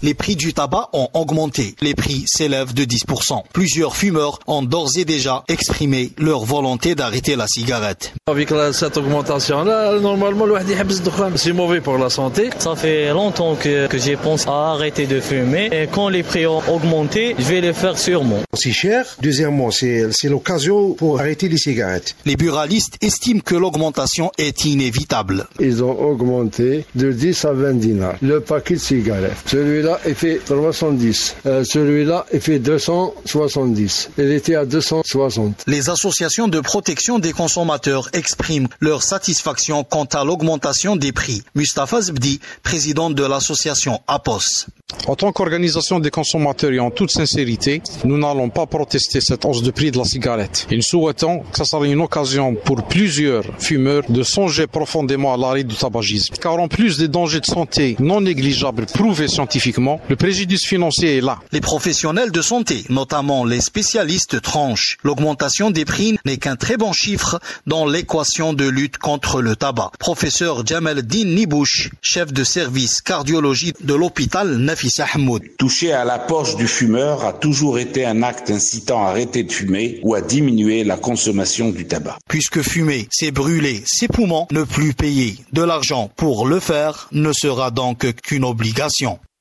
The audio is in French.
les prix du tabac ont augmenté. Les prix s'élèvent de 10%. Plusieurs fumeurs ont d'ores et déjà exprimé leur volonté d'arrêter la cigarette. Avec cette augmentation-là, normalement, c'est mauvais pour la santé. Ça fait longtemps que j'ai pensé à arrêter de fumer. Et quand les prix ont augmenté, je vais le faire sûrement. C'est cher. Deuxièmement, c'est l'occasion pour arrêter les cigarettes. Les buralistes estiment que l'augmentation est inévitable. Ils ont augmenté de 10 à 20 dinars le paquet de cigarettes. Celui-là, il fait 310. Celui-là, il fait 270. Il était à 260. Les associations de protection des consommateurs expriment leur satisfaction quant à l'augmentation des prix. Mustafa Zbdi, président de l'association APOS. En tant qu'organisation des consommateurs et en toute sincérité, nous n'allons pas protester cette hausse de prix de la cigarette. Et nous souhaitons que ce soit une occasion pour plusieurs fumeurs de songer profondément à l'arrêt du tabagisme. Car en plus des dangers de santé non négligeables prouvés scientifiquement, le préjudice financier est là. Les professionnels de santé, notamment les spécialistes, tranchent. L'augmentation des prix n'est qu'un très bon chiffre dans l'équation de lutte contre le tabac. Professeur Jamal Din Nibouche, chef de service cardiologie de l'hôpital Nafissa Hamoud. Toucher à la poche du fumeur a toujours été un acte incitant à arrêter de fumer ou à diminuer la consommation du tabac. Puisque fumer, c'est brûler ses poumons, ne plus payer de l'argent pour le faire ne sera donc qu'une obligation.